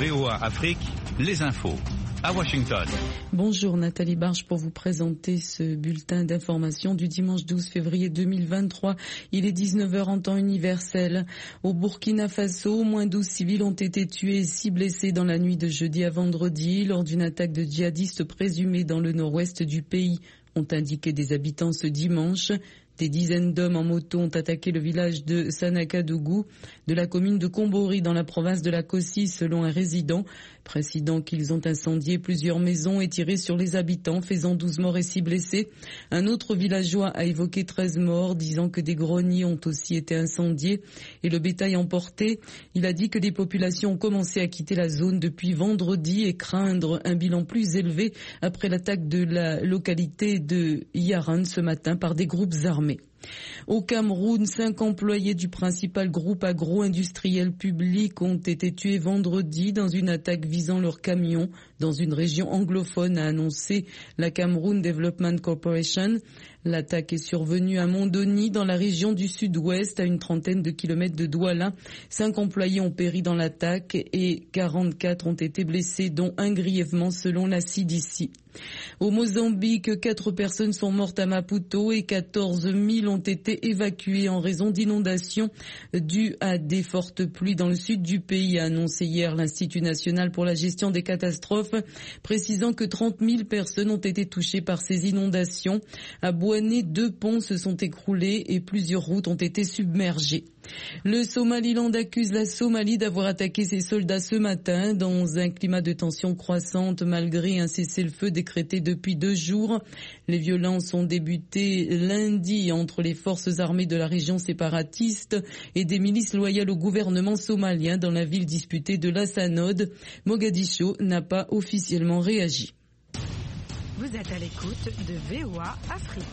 VOA Afrique, les infos. À Washington. Bonjour Nathalie Barge pour vous présenter ce bulletin d'information du dimanche 12 février 2023. Il est 19h en temps universel. Au Burkina Faso, au moins 12 civils ont été tués et 6 blessés dans la nuit de jeudi à vendredi lors d'une attaque de djihadistes présumés dans le nord-ouest du pays, ont indiqué des habitants ce dimanche. Des dizaines d'hommes en moto ont attaqué le village de Sanakadougou de la commune de Kombori dans la province de la Kossi selon un résident, précisant qu'ils ont incendié plusieurs maisons et tiré sur les habitants, faisant 12 morts et 6 blessés. Un autre villageois a évoqué 13 morts, disant que des greniers ont aussi été incendiés et le bétail emporté. Il a dit que les populations ont commencé à quitter la zone depuis vendredi et craindre un bilan plus élevé après l'attaque de la localité de Yaran ce matin par des groupes armés. Au Cameroun, 5 employés du principal groupe agro-industriel public ont été tués vendredi dans une attaque visant leur camion dans une région anglophone, a annoncé la Cameroon Development Corporation. L'attaque est survenue à Mondoni, dans la région du sud-ouest, à une trentaine de kilomètres de Douala. 5 employés ont péri dans l'attaque et 44 ont été blessés, dont un grièvement selon la CDC. Au Mozambique, 4 personnes sont mortes à Maputo et 14 000 ont été évacuées en raison d'inondations dues à des fortes pluies dans le sud du pays, a annoncé hier l'Institut national pour la gestion des catastrophes, précisant que 30 000 personnes ont été touchées par ces inondations. À Bouané, 2 ponts se sont écroulés et plusieurs routes ont été submergées. Le Somaliland accuse la Somalie d'avoir attaqué ses soldats ce matin dans un climat de tension croissante malgré un cessez-le-feu décrété depuis 2 jours. Les violences ont débuté lundi entre les forces armées de la région séparatiste et des milices loyales au gouvernement somalien dans la ville disputée de Lassanod. Mogadiscio n'a pas officiellement réagi. Vous êtes à l'écoute de VOA Afrique.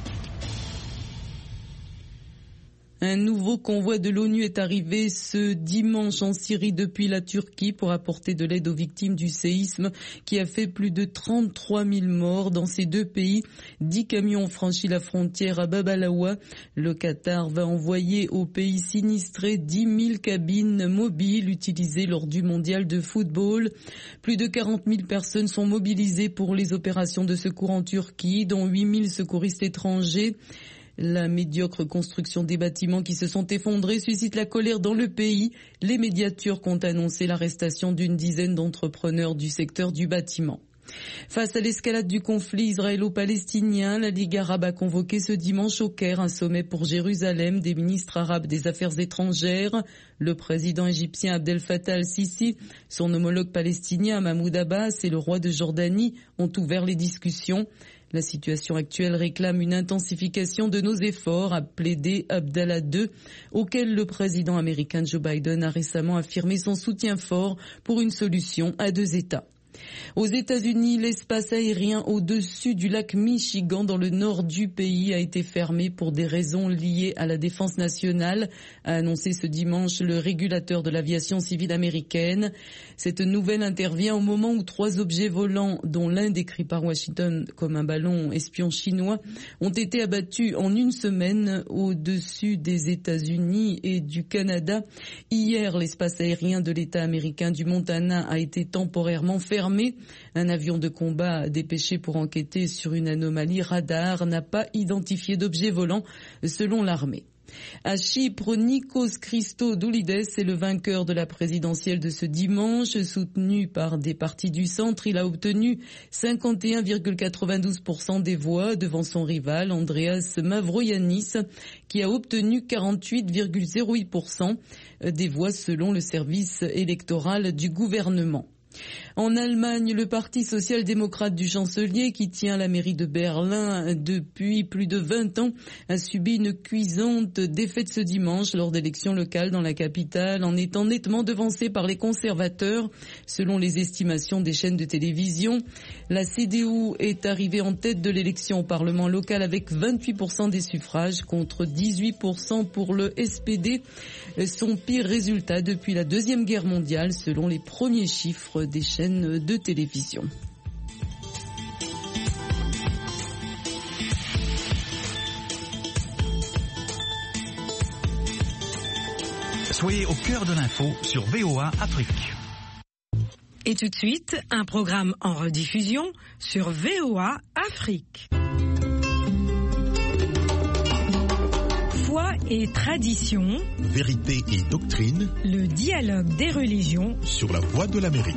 Un nouveau convoi de l'ONU est arrivé ce dimanche en Syrie depuis la Turquie pour apporter de l'aide aux victimes du séisme qui a fait plus de 33 000 morts dans ces 2 pays. 10 camions ont franchi la frontière à Bab al-Awa. Le Qatar va envoyer au pays sinistré 10 000 cabines mobiles utilisées lors du mondial de football. Plus de 40 000 personnes sont mobilisées pour les opérations de secours en Turquie, dont 8 000 secouristes étrangers. La médiocre construction des bâtiments qui se sont effondrés suscite la colère dans le pays. Les médias turcs ont annoncé l'arrestation d'une dizaine d'entrepreneurs du secteur du bâtiment. Face à l'escalade du conflit israélo-palestinien, la Ligue arabe a convoqué ce dimanche au Caire un sommet pour Jérusalem des ministres arabes des Affaires étrangères. Le président égyptien Abdel Fattah al-Sisi, son homologue palestinien Mahmoud Abbas et le roi de Jordanie ont ouvert les discussions. La situation actuelle réclame une intensification de nos efforts, a plaidé Abdallah II, auquel le président américain Joe Biden a récemment affirmé son soutien fort pour une solution à 2 États. Aux États-Unis, l'espace aérien au-dessus du lac Michigan dans le nord du pays a été fermé pour des raisons liées à la défense nationale, a annoncé ce dimanche le régulateur de l'aviation civile américaine. Cette nouvelle intervient au moment où 3 objets volants, dont l'un décrit par Washington comme un ballon espion chinois, ont été abattus en une semaine au-dessus des États-Unis et du Canada. Hier, l'espace aérien de l'État américain du Montana a été temporairement fermé. Un avion de combat dépêché pour enquêter sur une anomalie radar n'a pas identifié d'objet volant selon l'armée. À Chypre, Nikos Christodoulides est le vainqueur de la présidentielle de ce dimanche. Soutenu par des partis du centre, il a obtenu 51,92% des voix devant son rival Andreas Mavroyiannis qui a obtenu 48,08% des voix selon le service électoral du gouvernement. En Allemagne, le parti social-démocrate du chancelier, qui tient la mairie de Berlin depuis plus de 20 ans, a subi une cuisante défaite ce dimanche lors d'élections locales dans la capitale, en étant nettement devancé par les conservateurs, selon les estimations des chaînes de télévision. La CDU est arrivée en tête de l'élection au Parlement local avec 28% des suffrages contre 18% pour le SPD, son pire résultat depuis la Deuxième Guerre mondiale, selon les premiers chiffres des chaînes de télévision. Soyez au cœur de l'info sur VOA Afrique. Et tout de suite, un programme en rediffusion sur VOA Afrique. Foi et tradition, vérité et doctrine, le dialogue des religions sur la Voix de l'Amérique.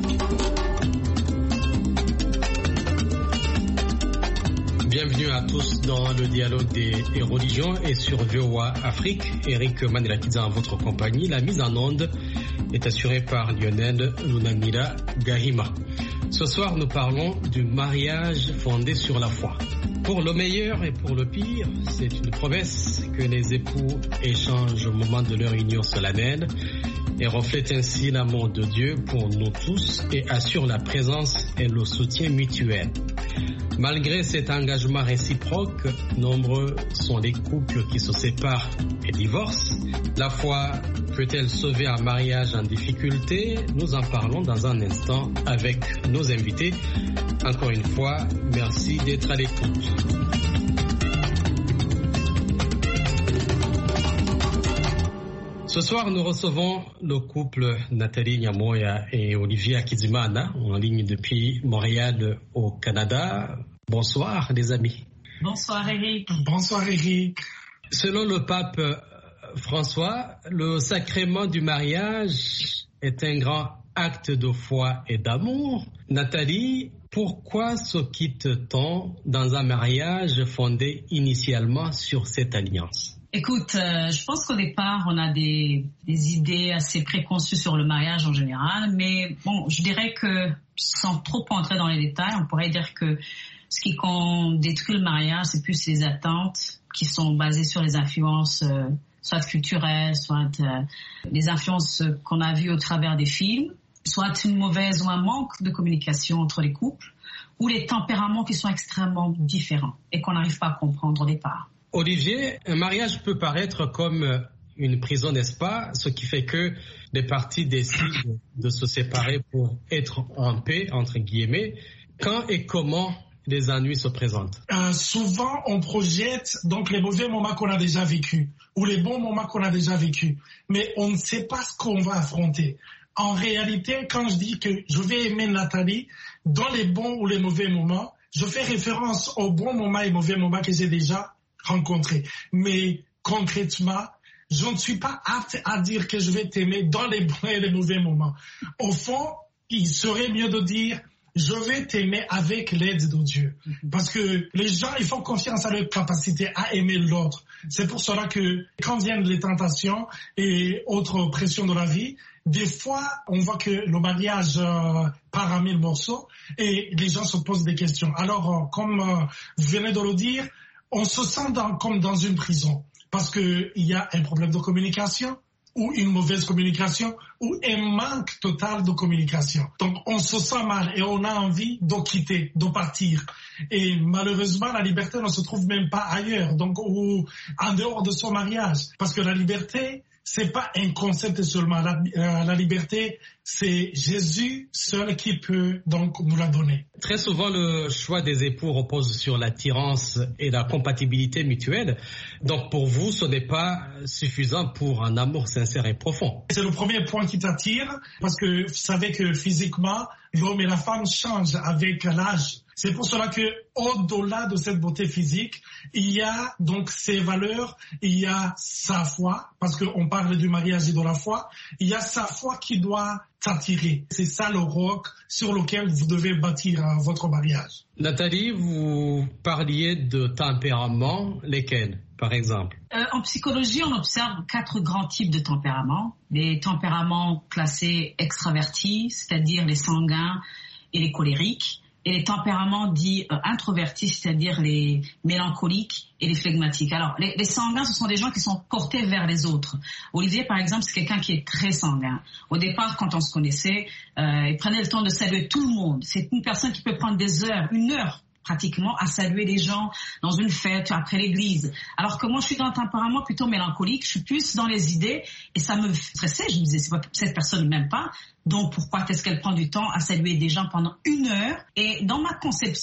Bienvenue à tous dans le dialogue des religions et sur VOA Afrique. Eric Manelakiza en votre compagnie. La mise en onde est assurée par Lionel Lunamira Gahima. Ce soir, nous parlons du mariage fondé sur la foi. Pour le meilleur et pour le pire, c'est une promesse que les époux échangent au moment de leur union solennelle et reflète ainsi l'amour de Dieu pour nous tous et assure la présence et le soutien mutuel. Malgré cet engagement réciproque, nombreux sont les couples qui se séparent et divorcent. La foi peut-elle sauver un mariage en difficulté? Nous en parlons dans un instant avec nos invités. Encore une fois, merci d'être à l'écoute. Ce soir, nous recevons le couple Nathalie Nyamoya et Olivier Akizimana en ligne depuis Montréal au Canada. Bonsoir les amis. Bonsoir Eric. Bonsoir Eric. Selon le pape François, le sacrement du mariage est un grand acte de foi et d'amour. Nathalie, pourquoi se quitte-t-on dans un mariage fondé initialement sur cette alliance? Écoute, je pense qu'au départ, on a des idées assez préconçues sur le mariage en général, mais bon, je dirais que sans trop entrer dans les détails, on pourrait dire que ce qui détruit le mariage, c'est plus les attentes qui sont basées sur les influences soit culturelles, soit les influences qu'on a vues au travers des films, soit une mauvaise ou un manque de communication entre les couples, ou les tempéraments qui sont extrêmement différents et qu'on n'arrive pas à comprendre au départ. Olivier, un mariage peut paraître comme une prison, n'est-ce pas? Ce qui fait que les parties décident de se séparer pour être en paix, entre guillemets. Quand et comment les ennuis se présentent? Souvent, on projette donc les mauvais moments qu'on a déjà vécus ou les bons moments qu'on a déjà vécus, mais on ne sait pas ce qu'on va affronter. En réalité, quand je dis que je vais aimer Nathalie, dans les bons ou les mauvais moments, je fais référence aux bons moments et mauvais moments que j'ai déjà rencontrés. Mais concrètement, je ne suis pas apte à dire que je vais t'aimer dans les bons et les mauvais moments. Au fond, il serait mieux de dire je vais t'aimer avec l'aide de Dieu. Parce que les gens, ils font confiance à leur capacité à aimer l'autre. C'est pour cela que quand viennent les tentations et autres pressions de la vie, des fois, on voit que le mariage part en mille morceaux et les gens se posent des questions. Alors, comme vous venez de le dire, on se sent comme dans une prison parce qu'il y a un problème de communication ou une mauvaise communication ou un manque total de communication. Donc, on se sent mal et on a envie de quitter, de partir. Et malheureusement, la liberté ne se trouve même pas ailleurs, donc ou en dehors de son mariage. Parce que la liberté, c'est pas un concept seulement. La liberté, c'est Jésus seul qui peut donc nous la donner. Très souvent, le choix des époux repose sur l'attirance et la compatibilité mutuelle. Donc pour vous, ce n'est pas suffisant pour un amour sincère et profond. C'est le premier point qui t'attire parce que vous savez que physiquement, l'homme et la femme changent avec l'âge. C'est pour cela que, au-delà de cette beauté physique, il y a donc ses valeurs, il y a sa foi, parce qu'on parle du mariage et de la foi, il y a sa foi qui doit t'attirer. C'est ça le roc sur lequel vous devez bâtir votre mariage. Nathalie, vous parliez de tempéraments, lesquels, par exemple? En psychologie, on observe 4 grands types de tempéraments. Les tempéraments classés extravertis, c'est-à-dire les sanguins et les colériques. Et les tempéraments dits introvertis, c'est-à-dire les mélancoliques et les flegmatiques. Alors, les sanguins, ce sont des gens qui sont portés vers les autres. Olivier, par exemple, c'est quelqu'un qui est très sanguin. Au départ, quand on se connaissait, il prenait le temps de saluer tout le monde. C'est une personne qui peut prendre des heures, 1 heure pratiquement, à saluer les gens dans une fête, après l'église. Alors que moi, je suis dans un tempérament plutôt mélancolique, je suis plus dans les idées, et ça me stressait. Je me disais, cette personne ne m'aime pas, donc pourquoi est-ce qu'elle prend du temps à saluer des gens pendant 1 heure? Et dans ma conception,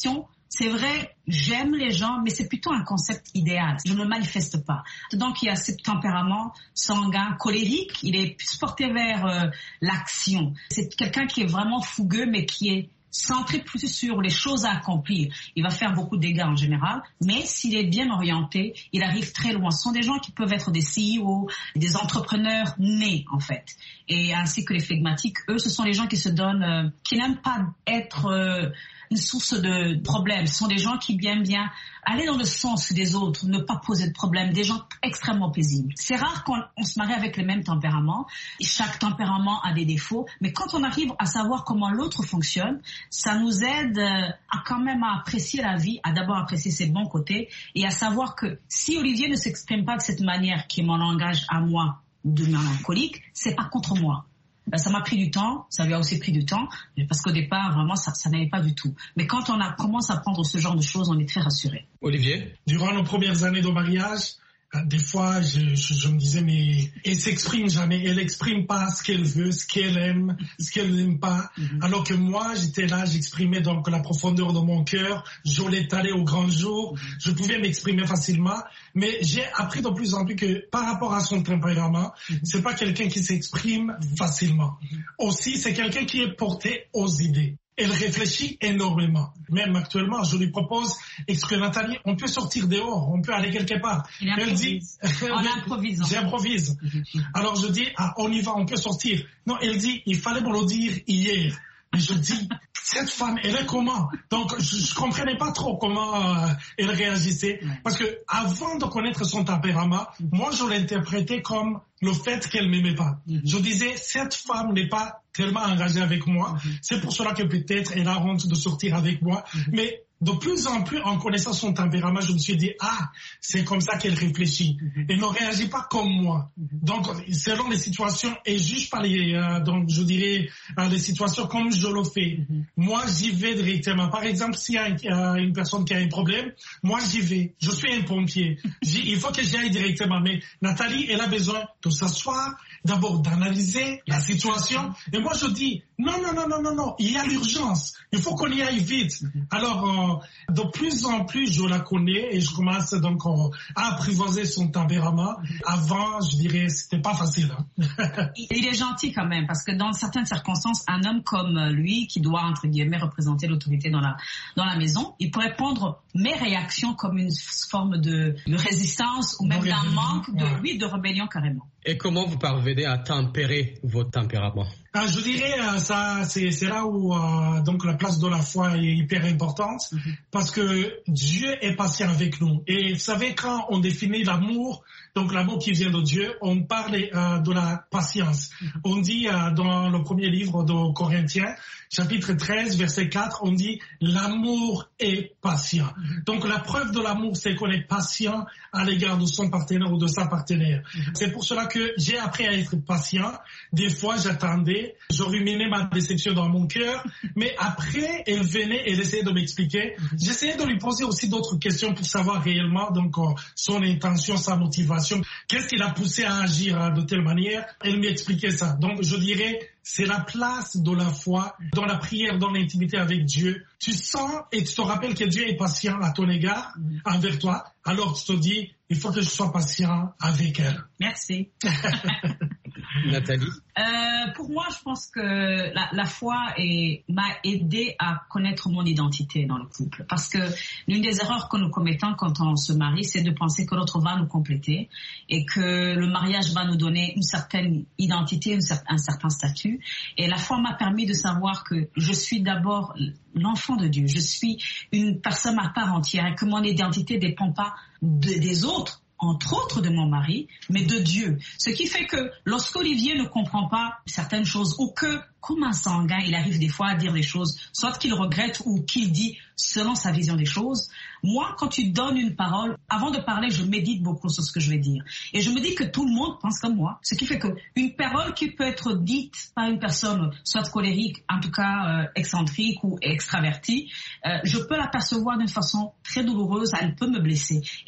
C'est vrai, j'aime les gens, mais c'est plutôt un concept idéal. Je ne le manifeste pas. Donc, il y a ce tempérament sanguin, colérique. Il est plus porté vers l'action. C'est quelqu'un qui est vraiment fougueux, mais qui est centré plus sur les choses à accomplir. Il va faire beaucoup de dégâts en général, mais s'il est bien orienté, il arrive très loin. Ce sont des gens qui peuvent être des CEO, des entrepreneurs nés, en fait. Et ainsi que les flegmatiques, eux, ce sont les gens qui se donnent, qui n'aiment pas être une source de problèmes. Ce sont des gens qui aiment bien aller dans le sens des autres, ne pas poser de problèmes, des gens extrêmement paisibles. C'est rare qu'on se marie avec les mêmes tempéraments. Chaque tempérament a des défauts, mais quand on arrive à savoir comment l'autre fonctionne, ça nous aide à quand même à apprécier la vie, à d'abord apprécier ses bons côtés et à savoir que si Olivier ne s'exprime pas de cette manière qui est mon langage à moi de mélancolique, c'est pas contre moi. Ça m'a pris du temps, ça lui a aussi pris du temps, parce qu'au départ, vraiment, ça n'allait pas du tout. Mais quand on commence à prendre ce genre de choses, on est très rassuré. Olivier ? Durant nos premières années de mariage, des fois, je me disais, mais elle s'exprime jamais, elle exprime pas ce qu'elle veut, ce qu'elle aime, ce qu'elle n'aime pas. Alors que moi, j'étais là, j'exprimais donc la profondeur de mon cœur, je l'étalais au grand jour, je pouvais m'exprimer facilement. Mais j'ai appris de plus en plus que par rapport à son tempérament, c'est pas quelqu'un qui s'exprime facilement. Aussi, c'est quelqu'un qui est porté aux idées. Elle réfléchit énormément. Même actuellement, je lui propose, est-ce que Nathalie, on peut sortir dehors, on peut aller quelque part. Elle dit, en improvisant. J'improvise. Alors je dis, on y va, on peut sortir. Non, elle dit, il fallait me le dire hier. Et je dis, cette femme, elle est comment? Donc, je comprenais pas trop comment elle réagissait. Parce que avant de connaître son tempérament, moi, je l'interprétais comme le fait qu'elle m'aimait pas. Je disais, cette femme n'est pas tellement engagée avec moi. C'est pour cela que peut-être elle a honte de sortir avec moi. Mais de plus en plus, en connaissant son tempérament, je me suis dit, c'est comme ça qu'elle réfléchit. Elle ne réagit pas comme moi. Donc, selon les situations, et juge pas donc je dirais, les situations comme je le fais. Moi, j'y vais directement. Par exemple, s'il y a une personne qui a un problème, moi, j'y vais. Je suis un pompier. Il faut que j'y aille directement. Mais Nathalie, elle a besoin de s'asseoir, d'abord d'analyser la situation. Et moi, je dis, non, il y a l'urgence. Il faut qu'on y aille vite. Alors, de plus en plus, je la connais et je commence donc à apprivoiser son tempérament. Avant, je dirais, c'était pas facile. Il est gentil quand même, parce que dans certaines circonstances, un homme comme lui, qui doit, entre guillemets, représenter l'autorité dans la maison, il pourrait prendre mes réactions comme une forme de résistance ou même d'un manque de rébellion carrément. Et comment vous parvenez à tempérer votre tempérament? Je dirais, ça, c'est là où donc la place de la foi est hyper importante, parce que Dieu est patient avec nous. Et vous savez, quand on définit l'amour, donc l'amour qui vient de Dieu, on parle de la patience. On dit dans le premier livre de Corinthiens, chapitre 13, verset 4, on dit l'amour est patient. Donc la preuve de l'amour, c'est qu'on est patient à l'égard de son partenaire ou de sa partenaire. C'est pour cela que j'ai appris à être patient. Des fois, j'attendais, je ruminais ma déception dans mon cœur, mais après, elle venait, elle essayait de m'expliquer. J'essayais de lui poser aussi d'autres questions pour savoir réellement donc son intention, sa motivation, qu'est-ce qui l'a poussé à agir de telle manière. Elle m'expliquait ça. Donc, je dirais, c'est la place de la foi, dans la prière, dans l'intimité avec Dieu. Tu sens et tu te rappelles que Dieu est patient à ton égard, envers toi. Alors tu te dis, il faut que je sois patient avec elle. Merci. Nathalie? Pour moi, je pense que la foi m'a aidé à connaître mon identité dans le couple. Parce que l'une des erreurs que nous commettons quand on se marie, c'est de penser que l'autre va nous compléter et que le mariage va nous donner une certaine identité, un certain statut. Et la foi m'a permis de savoir que je suis d'abord l'enfant de Dieu. Je suis une personne à part entière et que mon identité ne dépend pas des autres, entre autres de mon mari, mais de Dieu. Ce qui fait que lorsqu'Olivier ne comprend pas certaines choses ou que, comme un sanguin, il arrive des fois à dire des choses, soit qu'il regrette ou qu'il dit selon sa vision des choses, moi, quand tu donnes une parole, avant de parler, je médite beaucoup sur ce que je vais dire. Et je me dis que tout le monde pense comme moi. Ce qui fait qu'une parole qui peut être dite par une personne, soit colérique, en tout cas excentrique ou extravertie, je peux la percevoir d'une façon très douloureuse, elle peut me blesser. Et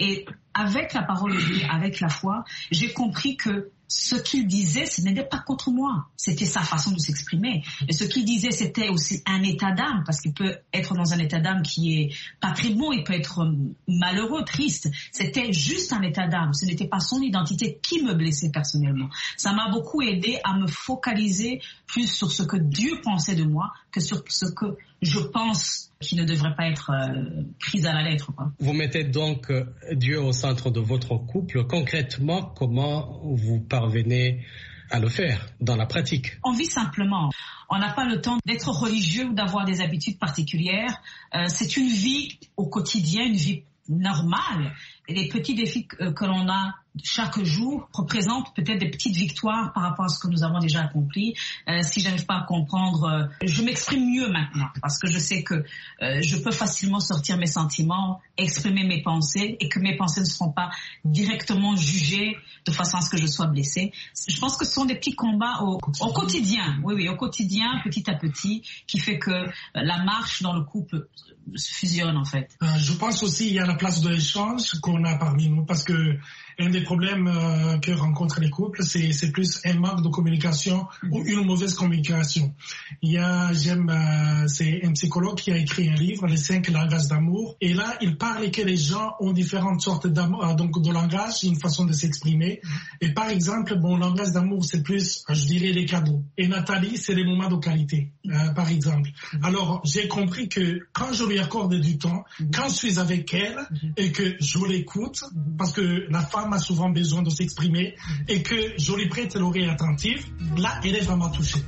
avec la parole de Dieu, avec la foi, j'ai compris que ce qu'il disait, ce n'était pas contre moi. C'était sa façon de s'exprimer. Et ce qu'il disait, c'était aussi un état d'âme, parce qu'il peut être dans un état d'âme qui est pas très bon, il peut être malheureux, triste. C'était juste un état d'âme. Ce n'était pas son identité qui me blessait personnellement. Ça m'a beaucoup aidé à me focaliser plus sur ce que Dieu pensait de moi que sur ce que je pense qui ne devrait pas être prise à la lettre, quoi. Vous mettez donc Dieu au centre de votre couple. Concrètement, comment vous parvenez à le faire dans la pratique? On vit simplement. On n'a pas le temps d'être religieux ou d'avoir des habitudes particulières. C'est une vie au quotidien, une vie normale. Et les petits défis que l'on a chaque jour représentent peut-être des petites victoires par rapport à ce que nous avons déjà accompli. Si je n'arrive pas à comprendre, je m'exprime mieux maintenant parce que je sais que je peux facilement sortir mes sentiments, exprimer mes pensées et que mes pensées ne seront pas directement jugées de façon à ce que je sois blessée. Je pense que ce sont des petits combats au quotidien, oui, au quotidien, petit à petit, qui fait que la marche dans le couple se fusionne en fait. Je pense aussi qu'il y a la place de l'échange qu'on a parmi nous parce que un des problèmes que rencontrent les couples, c'est plus un manque de communication ou une mauvaise communication. C'est un psychologue qui a écrit un livre, Les 5 langages d'amour, et là, il parle que les gens ont différentes sortes d'amour, donc de langage, une façon de s'exprimer. Et par exemple, mon langage d'amour, c'est plus, je dirais, les cadeaux. Et Nathalie, c'est les moments de qualité, par exemple. Alors, j'ai compris que quand je lui accorde du temps, quand je suis avec elle et que je l'écoute, parce que la femme a souvent besoin de s'exprimer et que je lui prête l'oreille attentive, là, elle est vraiment touchée.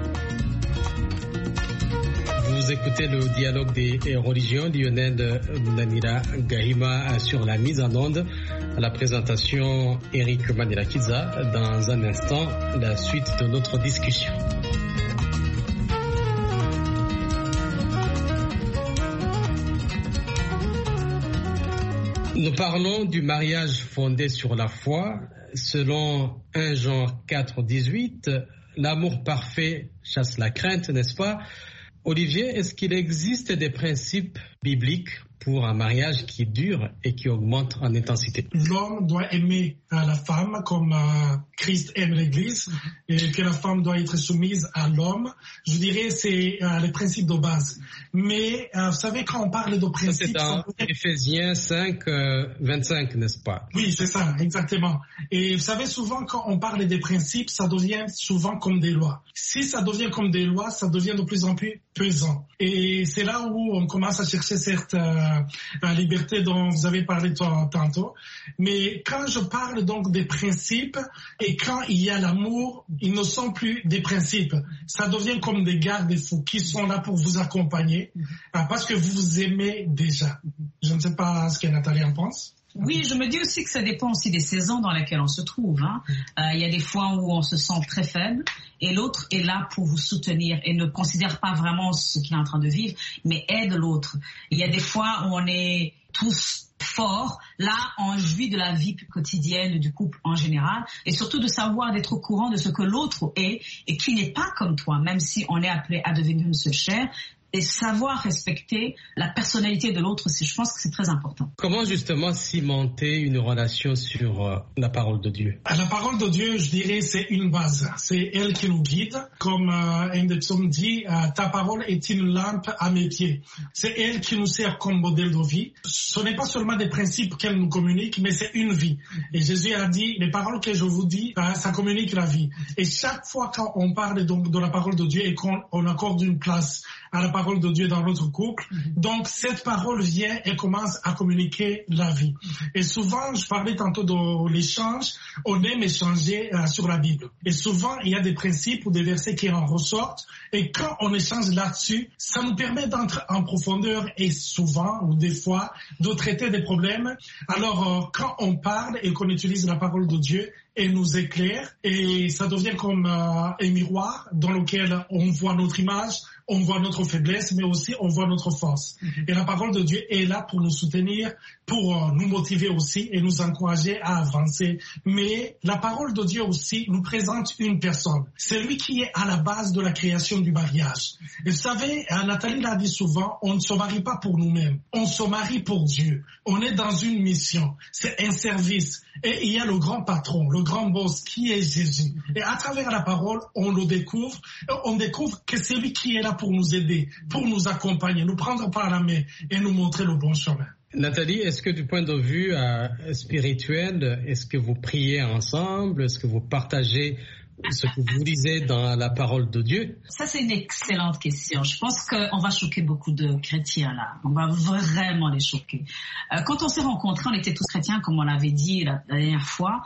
Vous écoutez le dialogue des religions, Lionel Lunanira Gahima sur la mise en onde. À la présentation, Eric Manirakiza. Dans un instant, la suite de notre discussion. Nous parlons du mariage fondé sur la foi. Selon 1 Jean 4,18, l'amour parfait chasse la crainte, n'est-ce pas? Olivier, est-ce qu'il existe des principes bibliques pour un mariage qui dure et qui augmente en intensité? L'homme doit aimer la femme comme Christ aime l'Église et que la femme doit être soumise à l'homme. Je dirais c'est les principes de base. Mais vous savez, quand on parle de principes... C'est dans Éphésiens 5, 25, n'est-ce pas? Oui, c'est ça, exactement. Et vous savez, souvent quand on parle des principes, ça devient souvent comme des lois. Si ça devient comme des lois, ça devient de plus en plus pesant. Et c'est là où on commence à chercher cette liberté dont vous avez parlé tantôt. Mais quand je parle donc des principes et quand il y a l'amour, ils ne sont plus des principes. Ça devient comme des garde-fous qui sont là pour vous accompagner parce que vous vous aimez déjà. Je ne sais pas ce que Nathalie en pense. Oui, je me dis aussi que ça dépend aussi des saisons dans lesquelles on se trouve. Il y a des fois où on se sent très faible et l'autre est là pour vous soutenir et ne considère pas vraiment ce qu'il est en train de vivre, mais aide l'autre. Il y a des fois où on est tous forts. Là, on jouit de la vie quotidienne du couple en général et surtout de savoir d'être au courant de ce que l'autre est et qui n'est pas comme toi, même si on est appelé à devenir une seule chair. Et savoir respecter la personnalité de l'autre, je pense que c'est très important. Comment justement cimenter une relation sur la parole de Dieu? La parole de Dieu, je dirais, c'est une base. C'est elle qui nous guide. Comme un des psaumes dit, ta parole est une lampe à mes pieds. C'est elle qui nous sert comme modèle de vie. Ce n'est pas seulement des principes qu'elle nous communique, mais c'est une vie. Et Jésus a dit, les paroles que je vous dis, ça communique la vie. Et chaque fois quand on parle donc de la parole de Dieu et qu'on accorde une place à la parole de Dieu dans notre couple. Donc, cette parole vient et commence à communiquer la vie. Et souvent, je parlais tantôt de l'échange, on aime échanger sur la Bible. Et souvent, il y a des principes ou des versets qui en ressortent. Et quand on échange là-dessus, ça nous permet d'entrer en profondeur et souvent, ou des fois, de traiter des problèmes. Alors, quand on parle et qu'on utilise la parole de Dieu, elle nous éclaire et ça devient comme un miroir dans lequel on voit notre image, on voit notre faiblesse, mais aussi on voit notre force. Et la parole de Dieu est là pour nous soutenir, pour nous motiver aussi et nous encourager à avancer. Mais la parole de Dieu aussi nous présente une personne. C'est lui qui est à la base de la création du mariage. Et vous savez, Nathalie l'a dit souvent, on ne se marie pas pour nous-mêmes. On se marie pour Dieu. On est dans une mission. C'est un service. Et il y a le grand patron, le grand boss qui est Jésus. Et à travers la parole, on le découvre. On découvre que c'est lui qui est là pour nous aider, pour nous accompagner, nous prendre par la main et nous montrer le bon chemin. Nathalie, est-ce que du point de vue spirituel, est-ce que vous priez ensemble? Est-ce que vous partagez ce que vous lisez dans la parole de Dieu? Ça, c'est une excellente question. Je pense qu'on va choquer beaucoup de chrétiens là. On va vraiment les choquer. Quand on s'est rencontrés, on était tous chrétiens, comme on l'avait dit la dernière fois.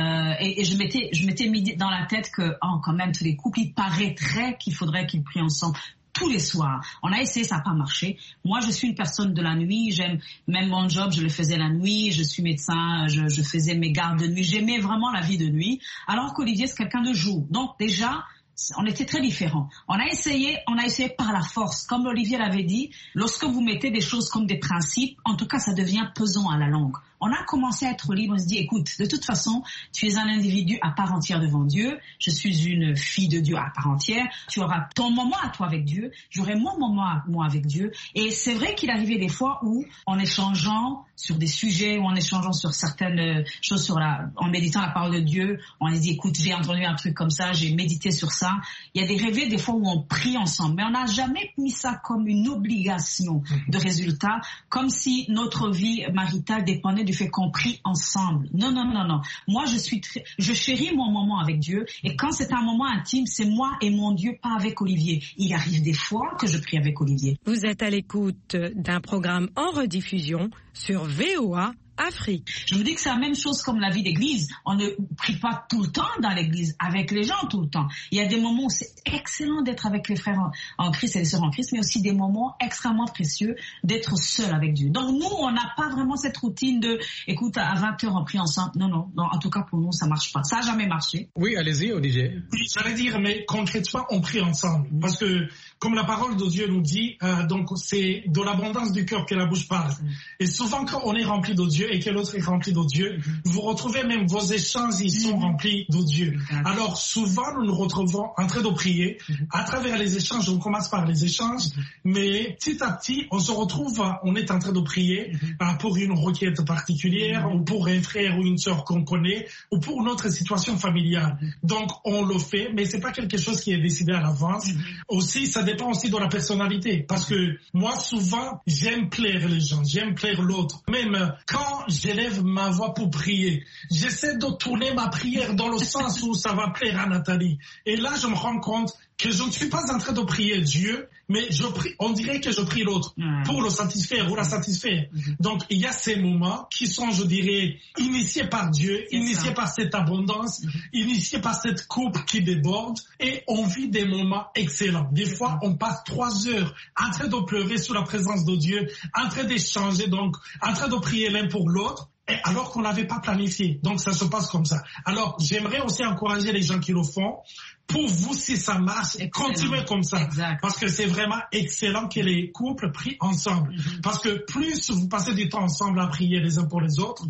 Et je m'étais mis dans la tête que, quand même, tous les couples, il paraîtrait qu'il faudrait qu'ils prient ensemble. Tous les soirs. On a essayé, ça n'a pas marché. Moi, je suis une personne de la nuit. J'aime même mon job, je le faisais la nuit. Je suis médecin, je faisais mes gardes de nuit. J'aimais vraiment la vie de nuit. Alors qu'Olivier, c'est quelqu'un de jour. Donc déjà, on était très différents. On a essayé par la force. Comme Olivier l'avait dit, lorsque vous mettez des choses comme des principes, en tout cas, ça devient pesant à la longue. On a commencé à être libre, on se dit, écoute, de toute façon, tu es un individu à part entière devant Dieu, je suis une fille de Dieu à part entière, tu auras ton moment à toi avec Dieu, j'aurai mon moment à moi avec Dieu. Et c'est vrai qu'il arrivait des fois où, en échangeant sur des sujets, ou en échangeant sur certaines choses, en méditant la parole de Dieu, on se dit, écoute, j'ai entendu un truc comme ça, j'ai médité sur ça. Il y a des réveils des fois où on prie ensemble, mais on n'a jamais mis ça comme une obligation de résultat, comme si notre vie maritale dépendait du fait qu'on prie ensemble. Non. Moi, je chéris mon moment avec Dieu. Et quand c'est un moment intime, c'est moi et mon Dieu, pas avec Olivier. Il arrive des fois que je prie avec Olivier. Vous êtes à l'écoute d'un programme en rediffusion sur VOA Afrique. Je me dis que c'est la même chose comme la vie d'église. On ne prie pas tout le temps dans l'église, avec les gens tout le temps. Il y a des moments où c'est excellent d'être avec les frères en Christ et les sœurs en Christ, mais aussi des moments extrêmement précieux d'être seul avec Dieu. Donc nous, on n'a pas vraiment cette routine de, écoute, à 20h on prie ensemble. Non, en tout cas pour nous, ça marche pas. Ça n'a jamais marché. Oui, allez-y, Olivier. Oui, j'allais dire, mais concrètement, on prie ensemble. Parce que, comme la parole de Dieu nous dit, donc c'est de l'abondance du cœur que la bouche parle. Et souvent, quand on est rempli de Dieu et que l'autre est rempli de Dieu, vous retrouvez même vos échanges, ils sont remplis de Dieu. Alors souvent, nous nous retrouvons en train de prier. À travers les échanges, on commence par les échanges, mais petit à petit, on se retrouve, on est en train de prier pour une requête particulière, ou pour un frère ou une sœur qu'on connaît, ou pour notre situation familiale. Donc on le fait, mais c'est pas quelque chose qui est décidé à l'avance. Aussi, ça dépend aussi de la personnalité, parce que moi, souvent, j'aime plaire les gens, j'aime plaire l'autre. Même quand j'élève ma voix pour prier, j'essaie de tourner ma prière dans le sens où ça va plaire à Nathalie. Et là, je me rends compte que je ne suis pas en train de prier Dieu, mais je prie, on dirait que je prie l'autre pour le satisfaire ou la satisfaire. Donc, il y a ces moments qui sont, je dirais, initiés par Dieu, initiés par cette abondance, initiés par cette coupe qui déborde, et on vit des moments excellents. Des fois, on passe 3 heures en train de pleurer sous la présence de Dieu, en train d'échanger, donc, en train de prier l'un pour l'autre, alors qu'on n'avait pas planifié. Donc, ça se passe comme ça. Alors, j'aimerais aussi encourager les gens qui le font. Pour vous, si ça marche, continuez comme ça. Exact. Parce que c'est vraiment excellent que les couples prient ensemble. Parce que plus vous passez du temps ensemble à prier les uns pour les autres,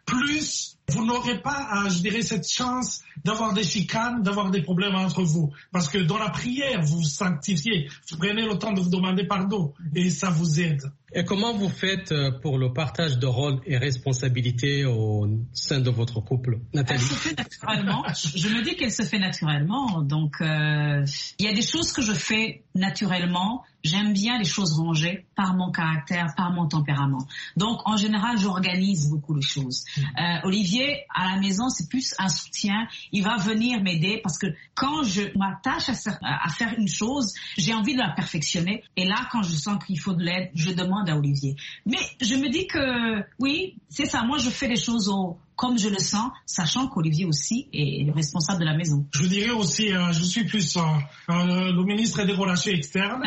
plus vous n'aurez pas, je dirais, cette chance d'avoir des chicanes, d'avoir des problèmes entre vous. Parce que dans la prière, vous vous sanctifiez. Vous prenez le temps de vous demander pardon et ça vous aide. Et comment vous faites pour le partage de rôles et responsabilités au sein de votre couple, Nathalie? Elle se fait naturellement. Je me dis qu'elle se fait naturellement. Donc, il y a des choses que je fais naturellement. J'aime bien les choses rangées par mon caractère, par mon tempérament. Donc, en général, j'organise beaucoup les choses. Olivier, à la maison, c'est plus un soutien. Il va venir m'aider parce que quand je m'attache à faire une chose, j'ai envie de la perfectionner. Et là, quand je sens qu'il faut de l'aide, je demande à Olivier. Mais je me dis que, oui, c'est ça. Moi, je fais les choses comme je le sens, sachant qu'Olivier aussi est le responsable de la maison. Je dirais aussi, je suis plus le ministre des Relations externes.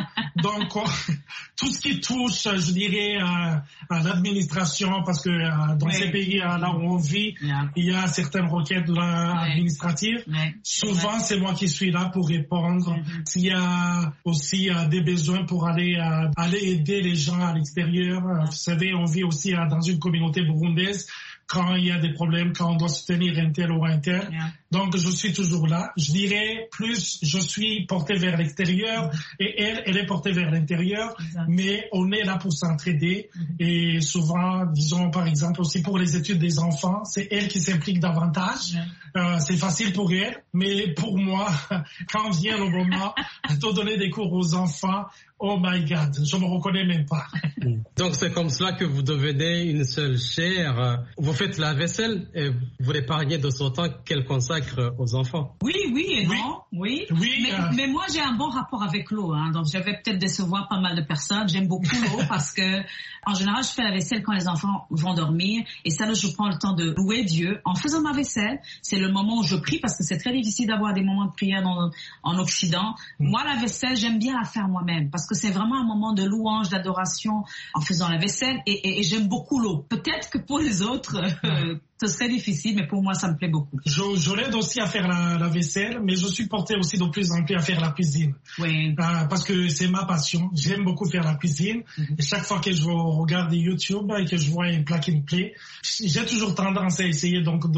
Donc, tout ce qui touche, je dirais, à l'administration, parce que dans ces pays là où on vit, il y a certaines requêtes administratives. Souvent, c'est moi qui suis là pour répondre. S'il y a aussi des besoins pour aller aider les gens à l'extérieur. Vous savez, on vit aussi dans une communauté burundaise. Quand il y a des problèmes, quand on doit soutenir un tel ou un tel. Donc, je suis toujours là. Je dirais plus, je suis porté vers l'extérieur et elle est portée vers l'intérieur, mais on est là pour s'entraider. Et souvent, disons par exemple aussi pour les études des enfants, c'est elle qui s'implique davantage. C'est facile pour elle, mais pour moi, quand vient le moment de donner des cours aux enfants, oh my God, je me reconnais même pas. Donc c'est comme cela que vous devenez une seule chair. Vous faites la vaisselle et vous l'épargnez de son temps qu'elle consacre aux enfants. Oui et non, oui. Mais moi j'ai un bon rapport avec l'eau, donc je vais peut-être décevoir pas mal de personnes. J'aime beaucoup l'eau parce que en général je fais la vaisselle quand les enfants vont dormir et ça je prends le temps de louer Dieu en faisant ma vaisselle. C'est le moment où je prie parce que c'est très difficile d'avoir des moments de prière en Occident. Moi la vaisselle j'aime bien la faire moi-même parce que c'est vraiment un moment de louange, d'adoration en faisant la vaisselle et j'aime beaucoup l'eau. Peut-être que pour les autres, ce serait difficile, mais pour moi, ça me plaît beaucoup. Je l'aide aussi à faire la vaisselle, mais je suis porté aussi de plus en plus à faire la cuisine. Oui. Parce que c'est ma passion. J'aime beaucoup faire la cuisine. Et chaque fois que je regarde YouTube et que je vois un plat qui me plaît, j'ai toujours tendance à essayer donc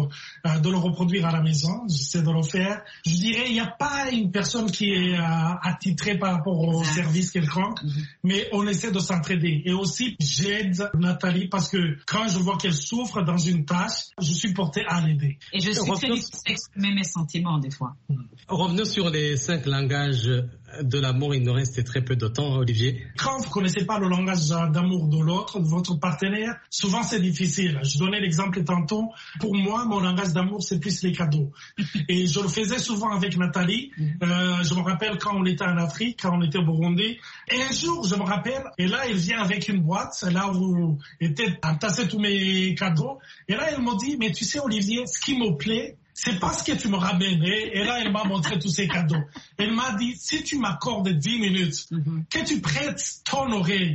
de le reproduire à la maison. J'essaie de le faire. Je dirais, il n'y a pas une personne qui est attitrée par rapport au service quelconque, mais on essaie de s'entraider. Et aussi, j'aide Nathalie parce que quand je vois qu'elle souffre dans une tâche, je suis porté à l'aider. Et je suis très difficile à exprimer mes sentiments des fois. Revenons sur les 5 langages de l'amour. Il nous reste très peu de temps, Olivier. Quand vous ne connaissez pas le langage d'amour de l'autre, de votre partenaire, souvent c'est difficile. Je donnais l'exemple tantôt. Pour moi, mon langage d'amour, c'est plus les cadeaux. Et je le faisais souvent avec Nathalie. Je me rappelle quand on était en Afrique, quand on était au Burundi. Et un jour, je me rappelle, et là, elle vient avec une boîte, là où étaient entassés tous mes cadeaux. Et là, elle m'a dit, mais tu sais, Olivier, ce qui me plaît, c'est parce que tu me ramènes. Et là, elle m'a montré tous ces cadeaux. Elle m'a dit, si tu m'accordes 10 minutes, que tu prêtes ton oreille,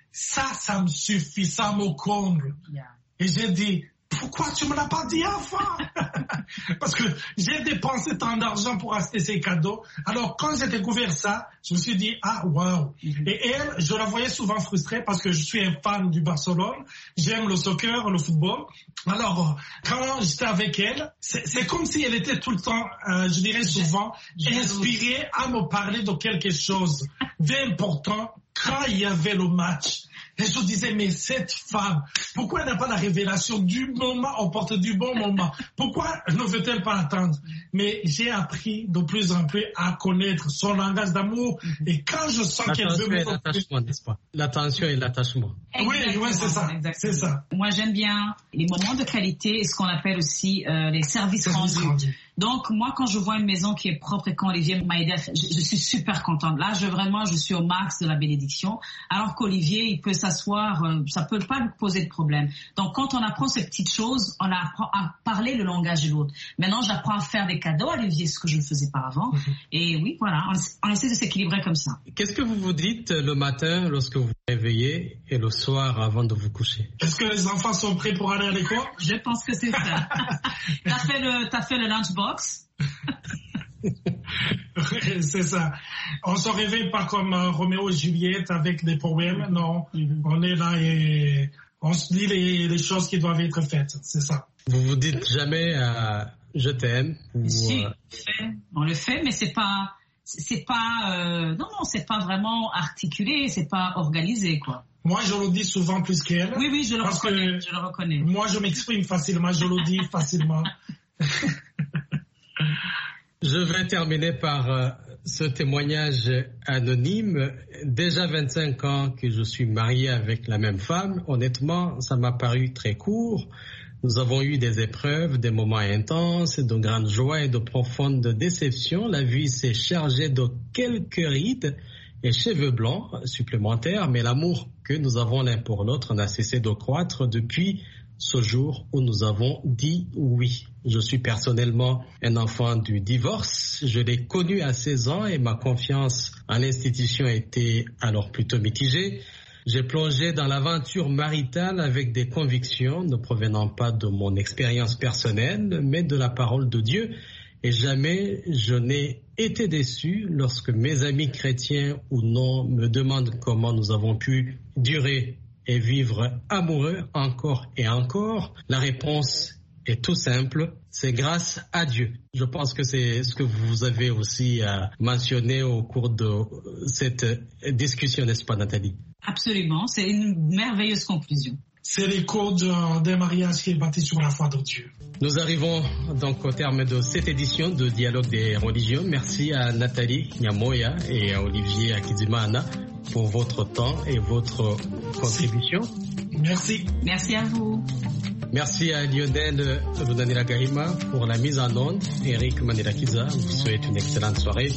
ça me suffit, ça me comble. Et j'ai dit, pourquoi tu me l'as pas dit avant? Parce que j'ai dépensé tant d'argent pour acheter ces cadeaux. Alors, quand j'ai découvert ça, je me suis dit, ah, waouh. Et elle, je la voyais souvent frustrée parce que je suis un fan du Barcelone. J'aime le soccer, le football. Alors, quand j'étais avec elle, c'est comme si elle était tout le temps, je dirais souvent, inspirée à me parler de quelque chose d'important quand il y avait le match. Et je disais, mais cette femme, pourquoi elle n'a pas la révélation du moment, on porte du bon moment? Pourquoi ne veut-elle pas attendre? Mais j'ai appris de plus en plus à connaître son langage d'amour. Et quand je sens qu'elle veut me... L'attachement, n'est-ce pas? L'attention et l'attachement. Oui, c'est ça. C'est ça. Moi, j'aime bien les moments de qualité et ce qu'on appelle aussi les services rendus. Donc, moi, quand je vois une maison qui est propre et quand Olivier m'a aidé, je suis super contente. Là, je suis au max de la bénédiction. Alors qu'Olivier, il peut s'asseoir, ça peut pas lui poser de problème. Donc, quand on apprend ces petites choses, on apprend à parler le langage de l'autre. Maintenant, j'apprends à faire des cadeaux à Olivier, ce que je ne faisais pas avant. Et oui, voilà, on essaie de s'équilibrer comme ça. Qu'est-ce que vous vous dites le matin lorsque vous vous réveillez et le soir avant de vous coucher? Est-ce que les enfants sont prêts pour aller à l'école? Je pense que c'est ça. T'as fait le lunchbox? C'est ça. On se réveille pas comme Roméo et Juliette avec des poèmes, non. On est là et on se dit les choses qui doivent être faites, c'est ça. Vous vous dites jamais je t'aime ou... Si, on le fait, mais c'est pas vraiment articulé, c'est pas organisé, quoi. Moi, je le dis souvent plus qu'elle. Oui, je le reconnais. Moi, je m'exprime facilement, je le dis facilement. Je vais terminer par ce témoignage anonyme. Déjà 25 ans que je suis marié avec la même femme. Honnêtement, ça m'a paru très court. Nous avons eu des épreuves, des moments intenses, de grandes joies et de profondes déceptions. La vie s'est chargée de quelques rides et cheveux blancs supplémentaires, mais l'amour que nous avons l'un pour l'autre n'a cessé de croître depuis ce jour où nous avons dit oui. Je suis personnellement un enfant du divorce. Je l'ai connu à 16 ans et ma confiance en l'institution était alors plutôt mitigée. J'ai plongé dans l'aventure maritale avec des convictions ne provenant pas de mon expérience personnelle, mais de la parole de Dieu. Et jamais je n'ai été déçu lorsque mes amis chrétiens ou non me demandent comment nous avons pu durer et vivre amoureux encore et encore. La réponse est tout simple, c'est grâce à Dieu. Je pense que c'est ce que vous avez aussi mentionné au cours de cette discussion, n'est-ce pas, Nathalie? Absolument, c'est une merveilleuse conclusion. C'est l'écho d'un mariage qui est bâti sur la foi de Dieu. Nous arrivons donc au terme de cette édition de Dialogue des religions. Merci à Nathalie Nyamoya et à Olivier Akizimana pour votre temps et votre contribution. Merci. Merci à vous. Merci à Lionel Lunanila Gahima pour la mise en onde. Eric Mandela Kiza vous souhaite une excellente soirée.